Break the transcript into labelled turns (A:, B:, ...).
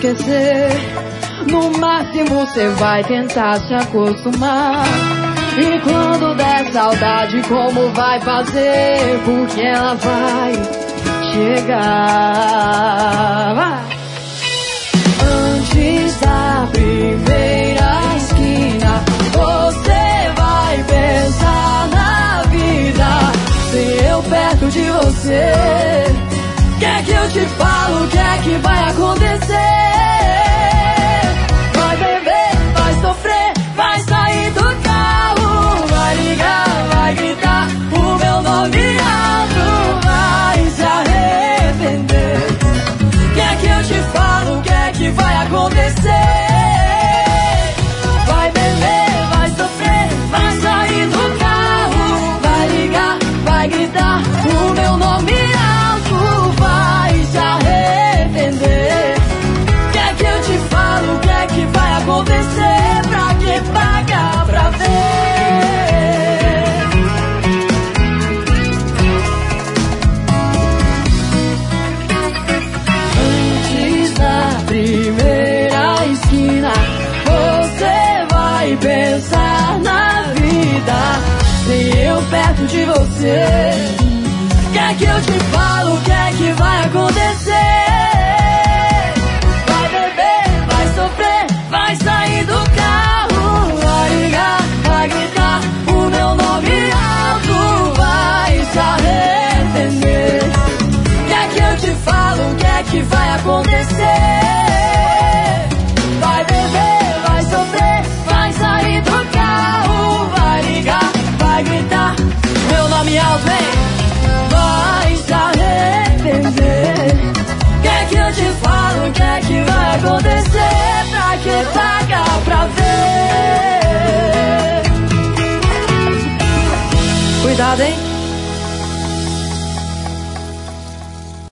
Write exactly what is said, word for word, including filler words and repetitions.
A: esquecer. No máximo cê vai tentar se acostumar. E quando der saudade, como vai fazer? Porque ela vai chegar. Vai. Antes da primeira esquina, você vai pensar na vida. Sem eu perto de você, quer que eu te falo o que é que vai acontecer? Vai beber, vai sofrer, vai sair do carro, vai ligar, vai gritar o meu nome alto, vai se arrepender. Quer que eu te falo o que é que vai acontecer? Vai beber, vai sofrer, vai sair do carro, vai ligar, vai gritar o meu nome alto, vai se arrepender. Quer que eu te falo o que é que vai acontecer? Pra que pagar pra ver? Antes da primeira esquina, você vai pensar na vida. Sem eu perto de você, quer que eu te falo o que é que vai acontecer? Vai beber, vai sofrer, vai sair do carro, vai ligar, vai gritar o meu nome alto, vai se arrepender. Quer que eu te falo o que é que vai acontecer? Vai beber, vai sofrer, vai sair do carro, vai ligar, vai gritar meu nome alto, vem, vai se arrepender. Quer que eu te falo o que é que vai acontecer? Pra que pagar pra ver? Cuidado, hein?